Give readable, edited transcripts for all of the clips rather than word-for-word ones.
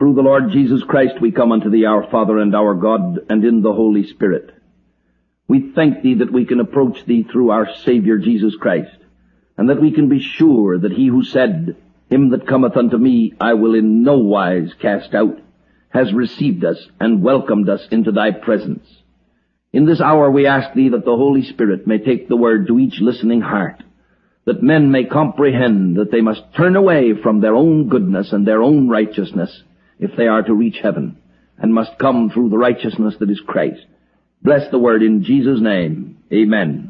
Through the Lord Jesus Christ we come unto thee, our Father and our God, and in the Holy Spirit. We thank thee that we can approach thee through our Savior Jesus Christ, and that we can be sure that he who said, "Him that cometh unto me I will in no wise cast out," has received us and welcomed us into thy presence. In this hour we ask thee that the Holy Spirit may take the word to each listening heart, that men may comprehend that they must turn away from their own goodness and their own righteousness if they are to reach heaven, and must come through the righteousness that is Christ. Bless the word in Jesus' name. Amen.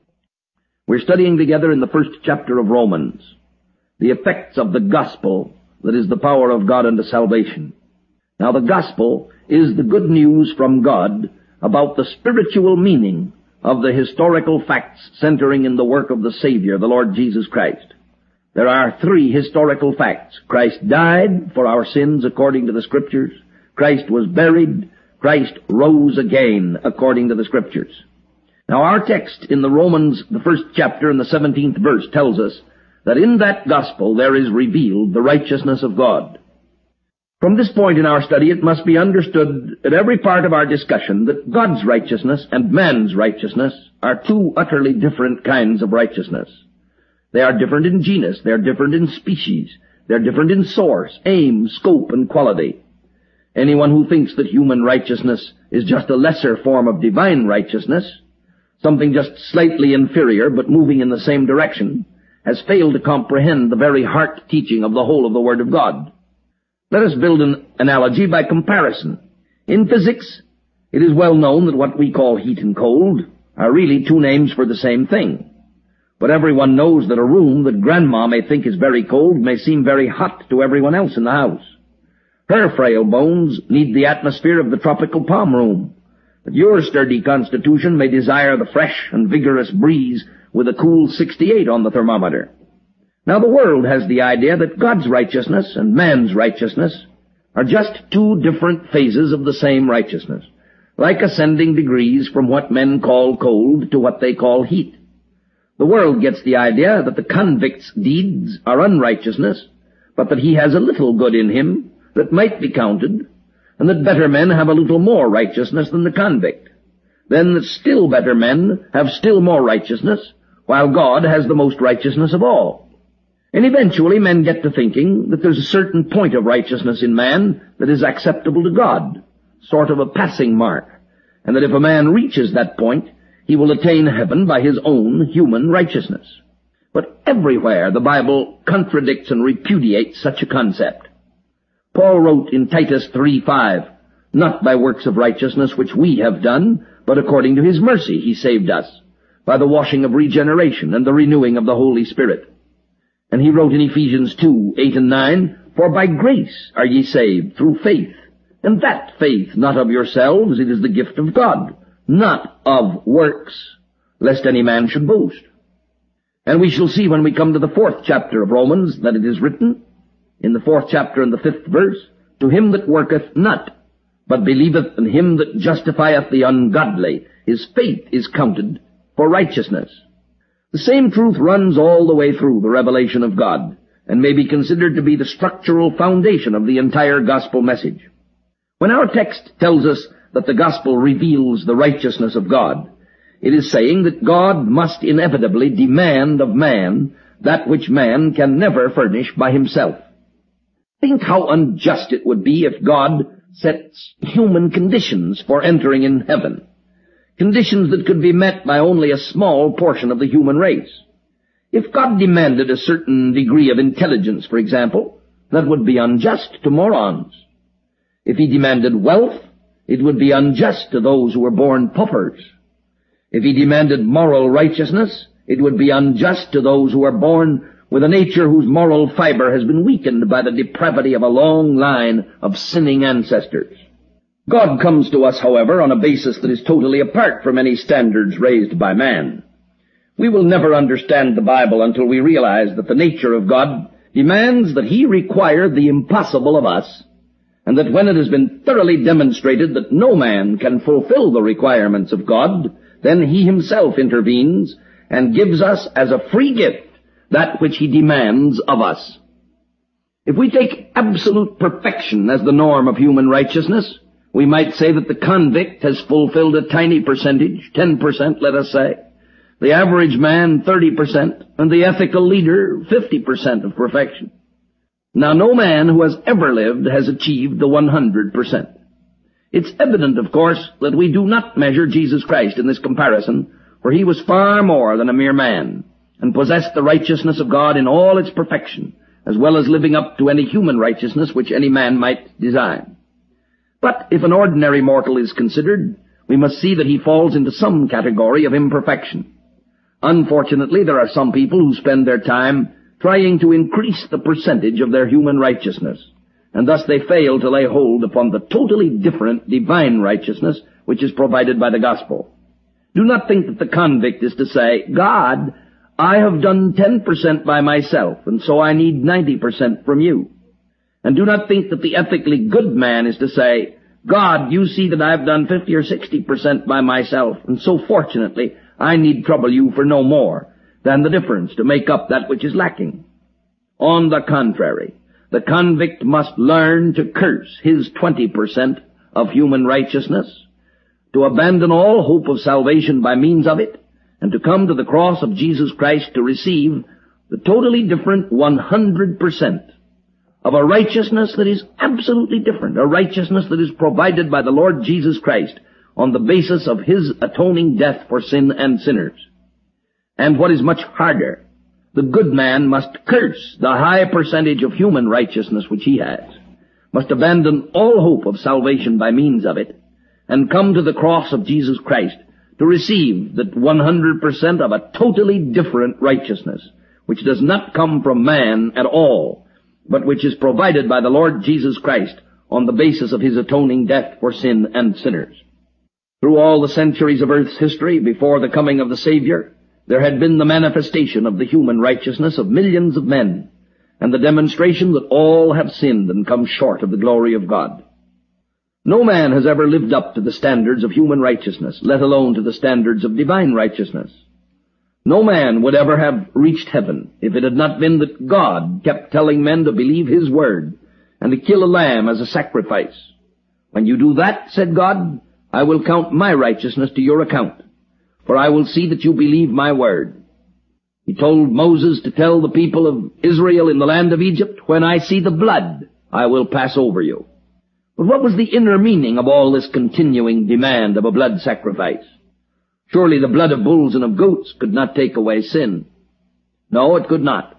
We're studying together in the first chapter of Romans the effects of the gospel that is the power of God unto salvation. Now the gospel is the good news from God about the spiritual meaning of the historical facts centering in the work of the Savior, the Lord Jesus Christ. There are three historical facts. Christ died for our sins according to the Scriptures. Christ was buried. Christ rose again according to the Scriptures. Now our text in the Romans, the first chapter and the 17th verse tells us that in that gospel there is revealed the righteousness of God. From this point in our study, it must be understood at every part of our discussion that God's righteousness and man's righteousness are two utterly different kinds of righteousness. They are different in genus, they are different in species, they are different in source, aim, scope, and quality. Anyone who thinks that human righteousness is just a lesser form of divine righteousness, something just slightly inferior but moving in the same direction, has failed to comprehend the very heart teaching of the whole of the Word of God. Let us build an analogy by comparison. In physics, it is well known that what we call heat and cold are really two names for the same thing. But everyone knows that a room that Grandma may think is very cold may seem very hot to everyone else in the house. Her frail bones need the atmosphere of the tropical palm room, but your sturdy constitution may desire the fresh and vigorous breeze with a cool 68 on the thermometer. Now the world has the idea that God's righteousness and man's righteousness are just two different phases of the same righteousness, like ascending degrees from what men call cold to what they call heat. The world gets the idea that the convict's deeds are unrighteousness, but that he has a little good in him that might be counted, and that better men have a little more righteousness than the convict. Then that still better men have still more righteousness, while God has the most righteousness of all. And eventually men get to thinking that there's a certain point of righteousness in man that is acceptable to God, sort of a passing mark, and that if a man reaches that point, he will attain heaven by his own human righteousness. But everywhere the Bible contradicts and repudiates such a concept. Paul wrote in Titus 3:5, "Not by works of righteousness which we have done, but according to his mercy he saved us, by the washing of regeneration and the renewing of the Holy Spirit." And he wrote in Ephesians 2:8 and 9, "For by grace are ye saved through faith, and that faith not of yourselves, it is the gift of God, not of works, lest any man should boast." And we shall see when we come to the 4th chapter of Romans that it is written, in the 4th chapter and the 5th verse, "To him that worketh not, but believeth in him that justifieth the ungodly, his faith is counted for righteousness." The same truth runs all the way through the revelation of God, and may be considered to be the structural foundation of the entire gospel message. When our text tells us that the gospel reveals the righteousness of God, it is saying that God must inevitably demand of man that which man can never furnish by himself. Think how unjust it would be if God sets human conditions for entering in heaven, conditions that could be met by only a small portion of the human race. If God demanded a certain degree of intelligence, for example, that would be unjust to morons. If he demanded wealth, it would be unjust to those who were born paupers. If he demanded moral righteousness, it would be unjust to those who are born with a nature whose moral fiber has been weakened by the depravity of a long line of sinning ancestors. God comes to us, however, on a basis that is totally apart from any standards raised by man. We will never understand the Bible until we realize that the nature of God demands that he require the impossible of us, and that when it has been thoroughly demonstrated that no man can fulfill the requirements of God, then he himself intervenes and gives us as a free gift that which he demands of us. If we take absolute perfection as the norm of human righteousness, we might say that the convict has fulfilled a tiny percentage, 10%, let us say, the average man 30%, and the ethical leader 50% of perfection. Now, no man who has ever lived has achieved the 100%. It's evident, of course, that we do not measure Jesus Christ in this comparison, for he was far more than a mere man, and possessed the righteousness of God in all its perfection, as well as living up to any human righteousness which any man might design. But if an ordinary mortal is considered, we must see that he falls into some category of imperfection. Unfortunately, there are some people who spend their time trying to increase the percentage of their human righteousness, and thus they fail to lay hold upon the totally different divine righteousness which is provided by the gospel. Do not think that the convict is to say, God, I have done 10% by myself, and so I need 90% from you. And do not think that the ethically good man is to say, God, you see that I've done 50 or 60% by myself, and so fortunately I need trouble you for no more than the difference to make up that which is lacking. On the contrary, the convict must learn to curse his 20% of human righteousness, to abandon all hope of salvation by means of it, and to come to the cross of Jesus Christ to receive the totally different 100% of a righteousness that is absolutely different, a righteousness that is provided by the Lord Jesus Christ on the basis of his atoning death for sin and sinners. And what is much harder, the good man must curse the high percentage of human righteousness which he has, must abandon all hope of salvation by means of it, and come to the cross of Jesus Christ to receive that 100% of a totally different righteousness, which does not come from man at all, but which is provided by the Lord Jesus Christ on the basis of his atoning death for sin and sinners. Through all the centuries of earth's history before the coming of the Savior, there had been the manifestation of the human righteousness of millions of men, and the demonstration that all have sinned and come short of the glory of God. No man has ever lived up to the standards of human righteousness, let alone to the standards of divine righteousness. No man would ever have reached heaven if it had not been that God kept telling men to believe his word and to kill a lamb as a sacrifice. When you do that, said God, I will count my righteousness to your account, for I will see that you believe my word. He told Moses to tell the people of Israel in the land of Egypt, when I see the blood, I will pass over you. But what was the inner meaning of all this continuing demand of a blood sacrifice? Surely the blood of bulls and of goats could not take away sin. No, it could not.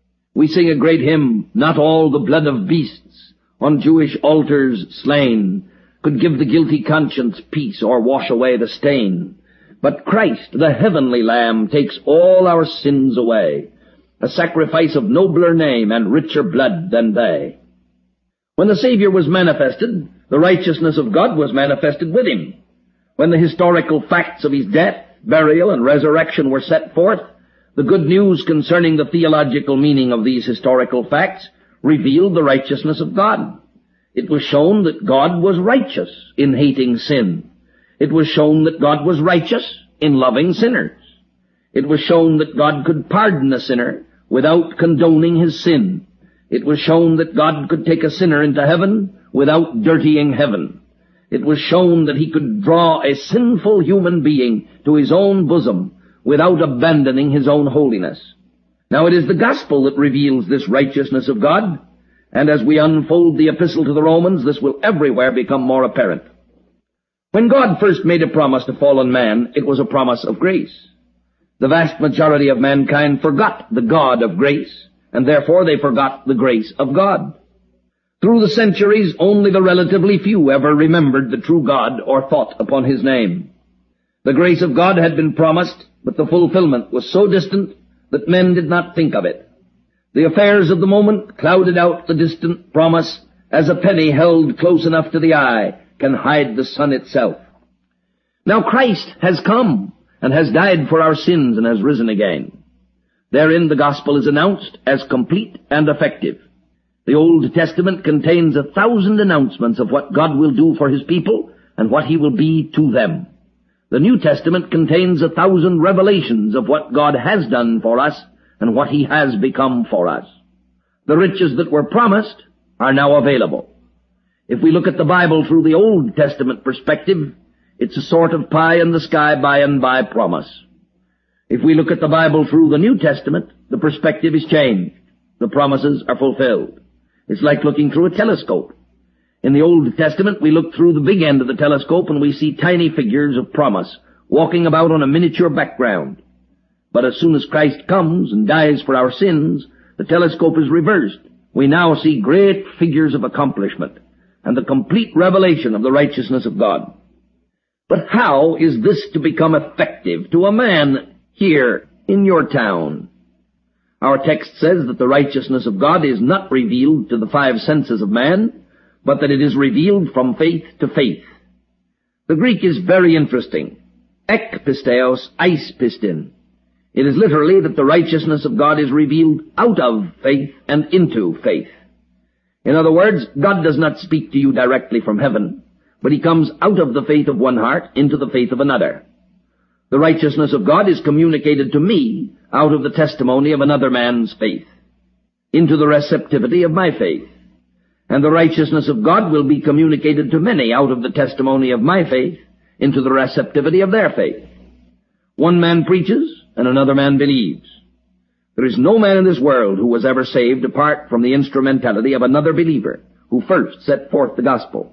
We sing a great hymn, not all the blood of beasts on Jewish altars slain could give the guilty conscience peace or wash away the stain. But Christ, the heavenly Lamb, takes all our sins away, a sacrifice of nobler name and richer blood than they. When the Savior was manifested, the righteousness of God was manifested with him. When the historical facts of his death, burial, and resurrection were set forth, the good news concerning the theological meaning of these historical facts revealed the righteousness of God. It was shown that God was righteous in hating sin. It was shown that God was righteous in loving sinners. It was shown that God could pardon a sinner without condoning his sin. It was shown that God could take a sinner into heaven without dirtying heaven. It was shown that he could draw a sinful human being to his own bosom without abandoning his own holiness. Now it is the gospel that reveals this righteousness of God, and as we unfold the epistle to the Romans, this will everywhere become more apparent. When God first made a promise to fallen man, it was a promise of grace. The vast majority of mankind forgot the God of grace, and therefore they forgot the grace of God. Through the centuries, only the relatively few ever remembered the true God or thought upon his name. The grace of God had been promised, but the fulfillment was so distant that men did not think of it. The affairs of the moment clouded out the distant promise as a penny held close enough to the eye can hide the sun itself. Now Christ has come and has died for our sins and has risen again. Therein the gospel is announced as complete and effective. The Old Testament contains 1,000 announcements of what God will do for his people and what he will be to them. The New Testament contains 1,000 revelations of what God has done for us and what he has become for us. The riches that were promised are now available. If we look at the Bible through the Old Testament perspective, it's a sort of pie in the sky by and by promise. If we look at the Bible through the New Testament, the perspective is changed. The promises are fulfilled. It's like looking through a telescope. In the Old Testament, we look through the big end of the telescope and we see tiny figures of promise walking about on a miniature background. But as soon as Christ comes and dies for our sins, the telescope is reversed. We now see great figures of accomplishment and the complete revelation of the righteousness of God. But how is this to become effective to a man here in your town? Our text says that the righteousness of God is not revealed to the five senses of man, but that it is revealed from faith to faith. The Greek is very interesting. Ek pisteos eis pistin. It is literally that the righteousness of God is revealed out of faith and into faith. In other words, God does not speak to you directly from heaven, but he comes out of the faith of one heart into the faith of another. The righteousness of God is communicated to me out of the testimony of another man's faith, into the receptivity of my faith. And the righteousness of God will be communicated to many out of the testimony of my faith, into the receptivity of their faith. One man preaches, and another man believes. There is no man in this world who was ever saved apart from the instrumentality of another believer who first set forth the gospel.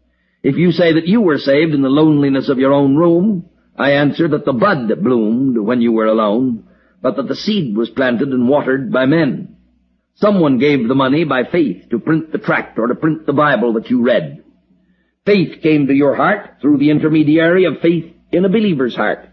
If you say that you were saved in the loneliness of your own room, I answer that the bud bloomed when you were alone, but that the seed was planted and watered by men. Someone gave the money by faith to print the tract or to print the Bible that you read. Faith came to your heart through the intermediary of faith in a believer's heart.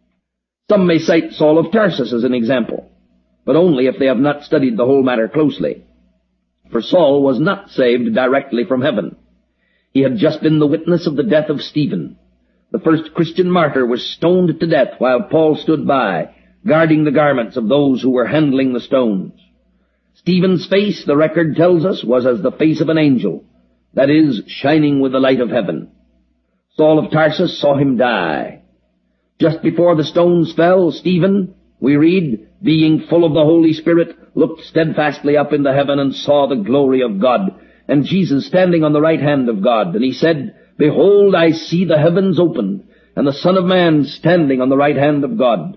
Some may cite Saul of Tarsus as an example, but only if they have not studied the whole matter closely. For Saul was not saved directly from heaven. He had just been the witness of the death of Stephen. The first Christian martyr was stoned to death while Paul stood by, guarding the garments of those who were handling the stones. Stephen's face, the record tells us, was as the face of an angel, that is, shining with the light of heaven. Saul of Tarsus saw him die. Just before the stones fell, Stephen, we read, being full of the Holy Spirit, looked steadfastly up into heaven and saw the glory of God, and Jesus standing on the right hand of God. And he said, Behold, I see the heavens opened, and the Son of Man standing on the right hand of God.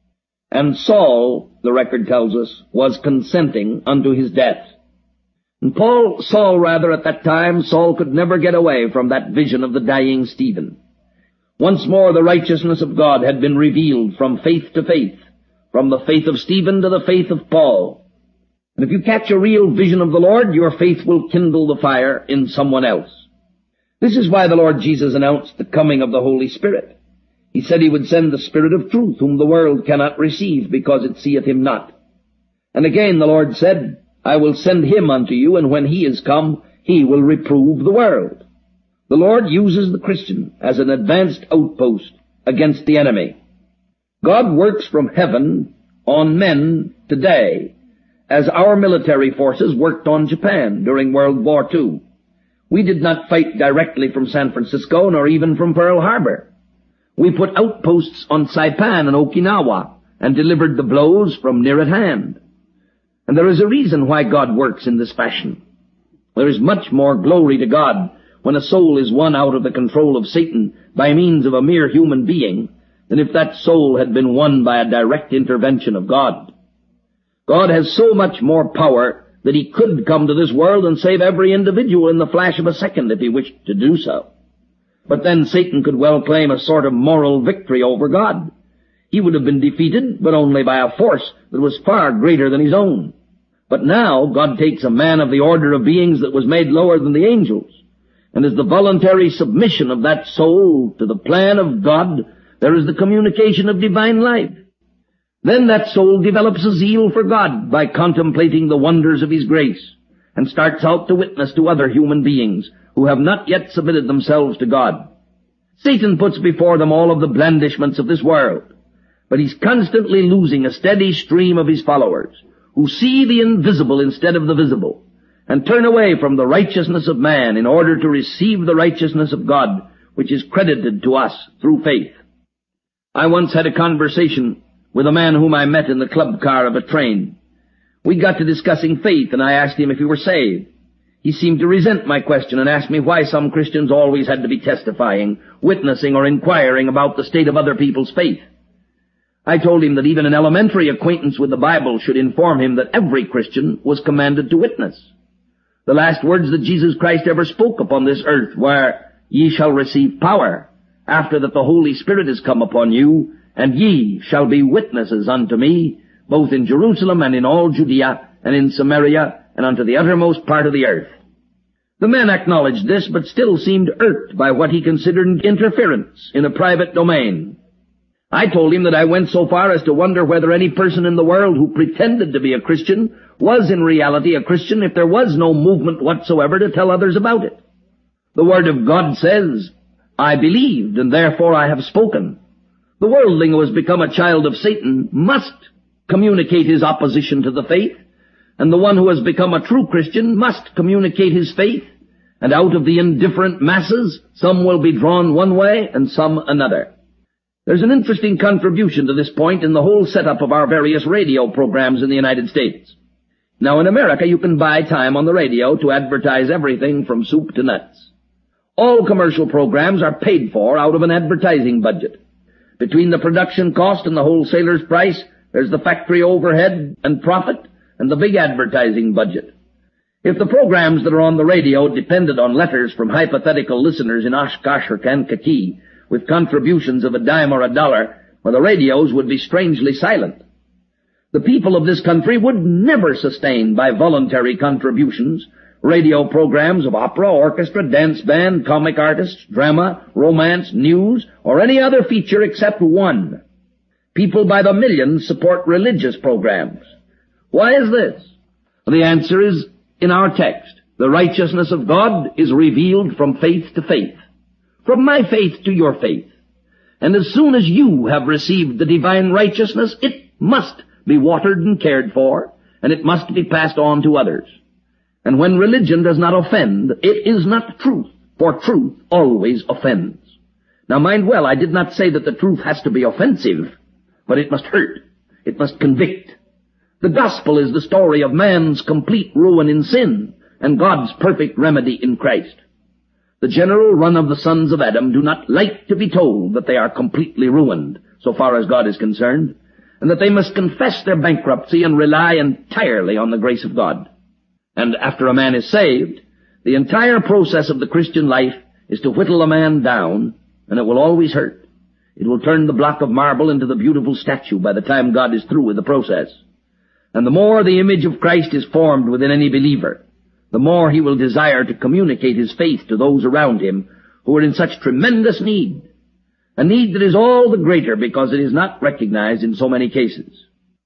And Saul, the record tells us, was consenting unto his death. And Saul at that time, Saul could never get away from that vision of the dying Stephen. Once more the righteousness of God had been revealed from faith to faith, from the faith of Stephen to the faith of Paul. And if you catch a real vision of the Lord, your faith will kindle the fire in someone else. This is why the Lord Jesus announced the coming of the Holy Spirit. He said he would send the Spirit of truth, whom the world cannot receive, because it seeth him not. And again the Lord said, I will send him unto you, and when he is come, he will reprove the world. The Lord uses the Christian as an advanced outpost against the enemy. God works from heaven on men today, as our military forces worked on Japan during World War II. We did not fight directly from San Francisco, nor even from Pearl Harbor. We put outposts on Saipan and Okinawa, and delivered the blows from near at hand. And there is a reason why God works in this fashion. There is much more glory to God when a soul is won out of the control of Satan by means of a mere human being than if that soul had been won by a direct intervention of God. God has so much more power that he could come to this world and save every individual in the flash of a second if he wished to do so. But then Satan could well claim a sort of moral victory over God. He would have been defeated, but only by a force that was far greater than his own. But now God takes a man of the order of beings that was made lower than the angels, and as the voluntary submission of that soul to the plan of God, there is the communication of divine life. Then that soul develops a zeal for God by contemplating the wonders of his grace, and starts out to witness to other human beings who have not yet submitted themselves to God. Satan puts before them all of the blandishments of this world, but he's constantly losing a steady stream of his followers who see the invisible instead of the visible, and turn away from the righteousness of man in order to receive the righteousness of God, which is credited to us through faith. I once had a conversation with a man whom I met in the club car of a train. We got to discussing faith, and I asked him if he were saved. He seemed to resent my question and asked me why some Christians always had to be testifying, witnessing, or inquiring about the state of other people's faith. I told him that even an elementary acquaintance with the Bible should inform him that every Christian was commanded to witness. The last words that Jesus Christ ever spoke upon this earth were, "Ye shall receive power, after that the Holy Spirit is come upon you, and ye shall be witnesses unto me, both in Jerusalem and in all Judea and in Samaria and unto the uttermost part of the earth." The man acknowledged this, but still seemed irked by what he considered interference in a private domain. I told him that I went so far as to wonder whether any person in the world who pretended to be a Christian was in reality a Christian if there was no movement whatsoever to tell others about it. The Word of God says, "I believed, and therefore I have spoken." The worldling who has become a child of Satan must communicate his opposition to the faith, and the one who has become a true Christian must communicate his faith, and out of the indifferent masses, some will be drawn one way and some another. There's an interesting contribution to this point in the whole setup of our various radio programs in the United States. Now, in America, you can buy time on the radio to advertise everything from soup to nuts. All commercial programs are paid for out of an advertising budget. Between the production cost and the wholesaler's price, there's the factory overhead and profit and the big advertising budget. If the programs that are on the radio depended on letters from hypothetical listeners in Oshkosh or Kankakee, with contributions of a dime or a dollar, well, the radios would be strangely silent. The people of this country would never sustain by voluntary contributions radio programs of opera, orchestra, dance band, comic artists, drama, romance, news, or any other feature except one. People by the millions support religious programs. Why is this? The answer is in our text. The righteousness of God is revealed from faith to faith, from my faith to your faith. And as soon as you have received the divine righteousness, it must be watered and cared for, and it must be passed on to others. And when religion does not offend, it is not truth, for truth always offends. Now mind well, I did not say that the truth has to be offensive, but it must hurt. It must convict. The gospel is the story of man's complete ruin in sin and God's perfect remedy in Christ. The general run of the sons of Adam do not like to be told that they are completely ruined, so far as God is concerned, and that they must confess their bankruptcy and rely entirely on the grace of God. And after a man is saved, the entire process of the Christian life is to whittle a man down, and it will always hurt. It will turn the block of marble into the beautiful statue by the time God is through with the process. And the more the image of Christ is formed within any believer, the more he will desire to communicate his faith to those around him who are in such tremendous need, a need that is all the greater because it is not recognized in so many cases.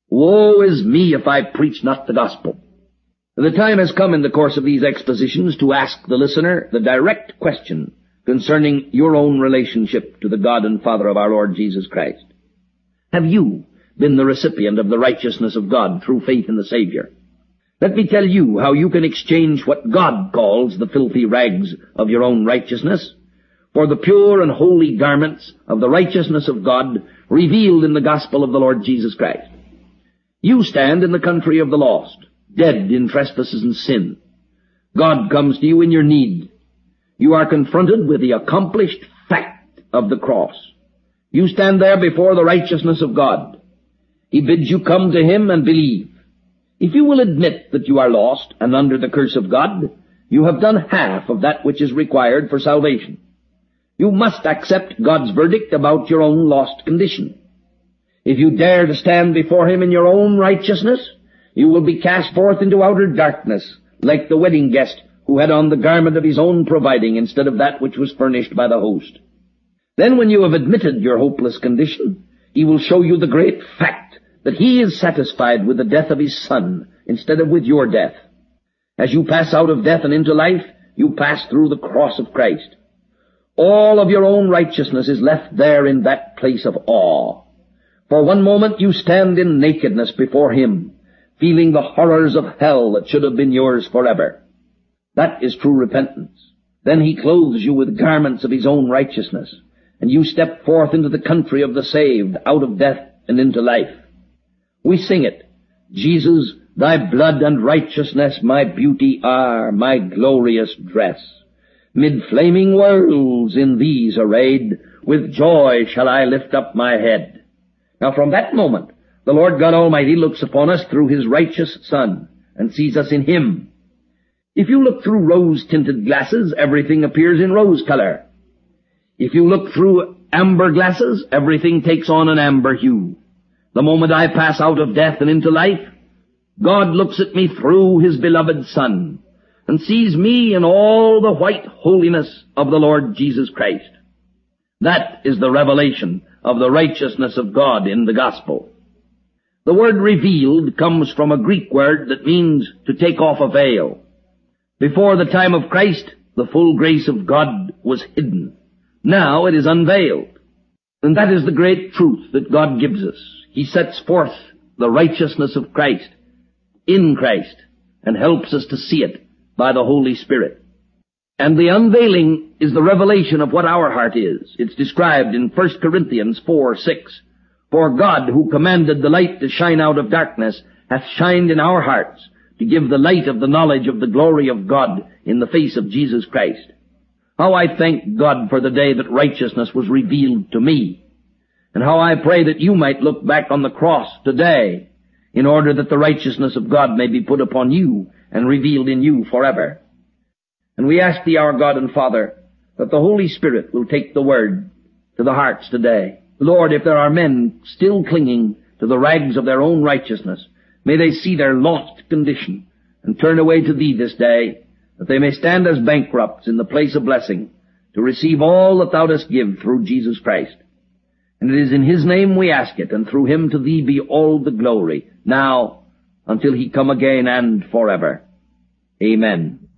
Woe is me if I preach not the gospel. The time has come in the course of these expositions to ask the listener the direct question concerning your own relationship to the God and Father of our Lord Jesus Christ. Have you been the recipient of the righteousness of God through faith in the Savior? Let me tell you how you can exchange what God calls the filthy rags of your own righteousness for the pure and holy garments of the righteousness of God revealed in the gospel of the Lord Jesus Christ. You stand in the country of the lost, dead in trespasses and sin. God comes to you in your need. You are confronted with the accomplished fact of the cross. You stand there before the righteousness of God. He bids you come to Him and believe. If you will admit that you are lost and under the curse of God, you have done half of that which is required for salvation. You must accept God's verdict about your own lost condition. If you dare to stand before Him in your own righteousness, you will be cast forth into outer darkness, like the wedding guest who had on the garment of his own providing instead of that which was furnished by the host. Then when you have admitted your hopeless condition, He will show you the great fact that He is satisfied with the death of His Son instead of with your death. As you pass out of death and into life, you pass through the cross of Christ. All of your own righteousness is left there in that place of awe. For one moment you stand in nakedness before Him, feeling the horrors of hell that should have been yours forever. That is true repentance. Then He clothes you with garments of His own righteousness, and you step forth into the country of the saved, out of death and into life. We sing it, Jesus, Thy blood and righteousness my beauty are, my glorious dress. Mid flaming worlds in these arrayed, with joy shall I lift up my head. Now from that moment, the Lord God Almighty looks upon us through His righteous Son, and sees us in Him. If you look through rose-tinted glasses, everything appears in rose color. If you look through amber glasses, everything takes on an amber hue. The moment I pass out of death and into life, God looks at me through His beloved Son, and sees me in all the white holiness of the Lord Jesus Christ. That is the revelation of the righteousness of God in the gospel. The word revealed comes from a Greek word that means to take off a veil. Before the time of Christ, the full grace of God was hidden. Now it is unveiled. And that is the great truth that God gives us. He sets forth the righteousness of Christ in Christ and helps us to see it by the Holy Spirit. And the unveiling is the revelation of what our heart is. It's described in 1 Corinthians 4:6. For God, who commanded the light to shine out of darkness, hath shined in our hearts to give the light of the knowledge of the glory of God in the face of Jesus Christ. How I thank God for the day that righteousness was revealed to me, and how I pray that you might look back on the cross today in order that the righteousness of God may be put upon you and revealed in you forever. And we ask Thee, our God and Father, that the Holy Spirit will take the Word to the hearts today. Lord, if there are men still clinging to the rags of their own righteousness, may they see their lost condition and turn away to Thee this day, that they may stand as bankrupts in the place of blessing to receive all that Thou dost give through Jesus Christ. And it is in His name we ask it, and through Him to Thee be all the glory, now until He come again and forever. Amen.